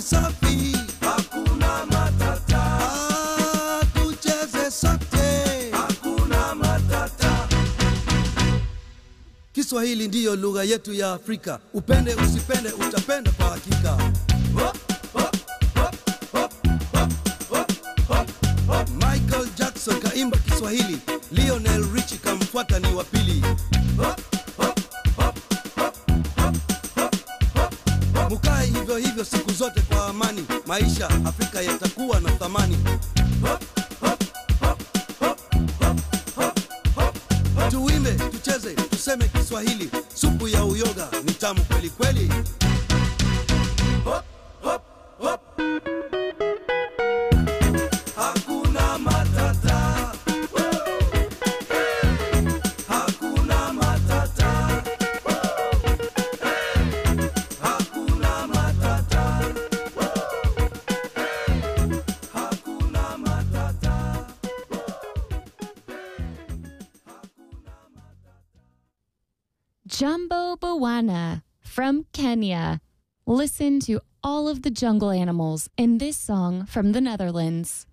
safi, hakuna matata. Tucheze sote, hakuna matata. Kiswahili ndiyo lugha yetu ya Afrika. Upende usipende utapenda kwa hakika. Hop, hop, hop, hop, hop, hop, hop, hop. Michael Jackson kaimba Kiswahili, Lionel Richie kamfuata ni wa pili. Hop, hop, hop, hop, hop, hop, hop. Mukae hivyo hivyo siku zote kwa amani, maisha Afrika yatakuwa na thamani. Hop, hop, hop, hop, hop, hop, hop. Tuimbe, tucheze, tuseme Kiswahili, supu ya uyoga ni tamu kweli kweli. Hop, hop, hop. Hakuna matata. Hakuna matata. Hakuna matata. Hakuna matata. Jumbo Bawana from Kenya. Listen to all of the jungle animals in this song from the Netherlands.